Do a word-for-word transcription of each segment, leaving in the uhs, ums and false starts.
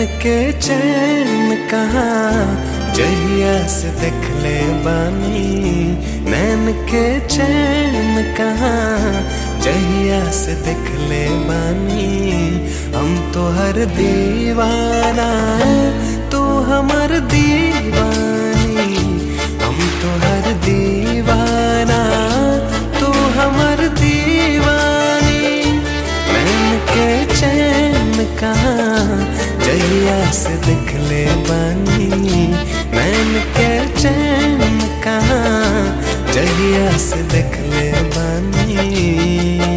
के चैन कहाँ जहिया से देख ले बानी। नैन के चैन कहाँ जहिया से देख ले बानी। हम तो हर दीवाना तू हमर दीवानी। हम तो हर दीवाना तू हमर दीवानी। नैन के चैन कहाँ जहिया से देख ले बानी। नैन के चैन कहाँ जहिया से देख ले बानी।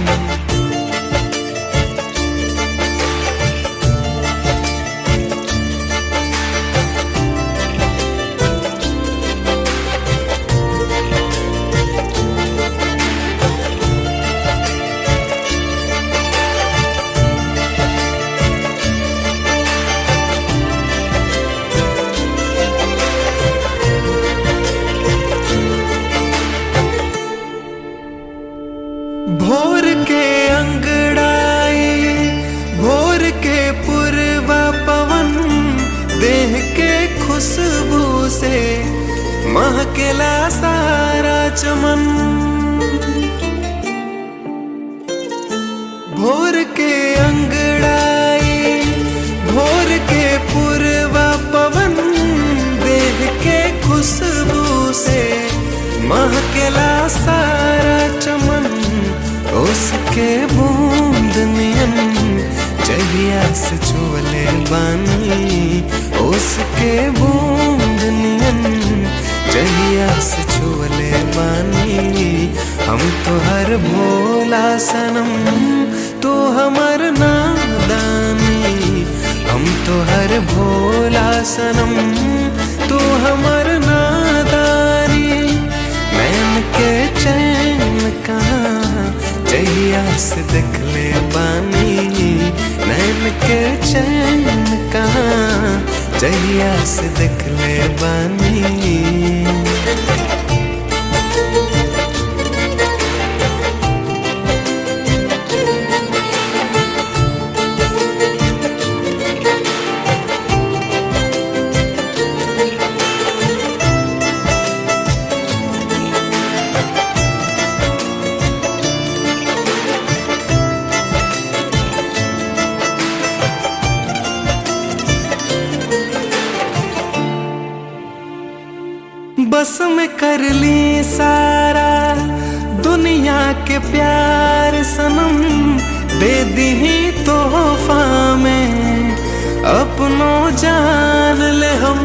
भोर के अंगड़ाई भोर के पूर्वा पवन देह के खुशबू से महकेला सारा चमन। भोर के अंगड़ाई भोर के पूर्वा पवन देह के खुशबू से महकेला सारा चमन। उसके बूंद नियन जहिया से छुअले बानी। उसके बूंद नियन जहिया से छुअले बानी। हम तो हर भोला सनम तू हमर नादानी। हम तो हर भोला सनम तू हमर नादानी। नैन के चैन कहाँ जहिया से देख ले बानी। नैन के चैन कहाँ जहिया से देख ले बानी। बस में कर ली सारा दुनिया के प्यार सनम। दे दी तोहफा में अपनों जान ले हम।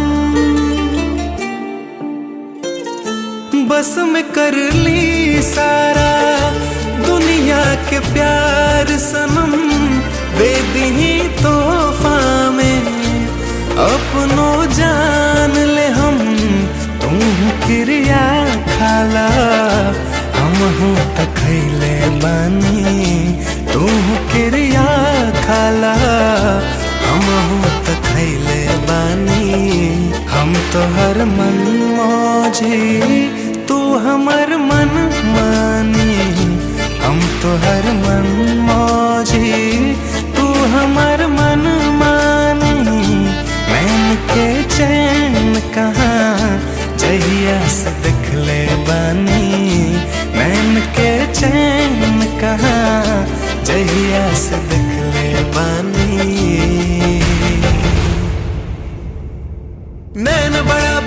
बस में कर ली सारा दुनिया के प्यार सनम। दे दी तोहफा में अपनों जान ले हम। तू क्रिया खाला हम हूँ तखैले बानी। तू क्रिया खाला हम हूँ तखैले बानी। हम तो हर मन मौजी तू हमर मन मानी। हम तो हर मन मौजी तू हमर मन मानी। नैन के चैन कहाँ जहिया से देख ले बानी। नैन के चैन कहाँ जहिया से देख ले बानी। नैन बड़ा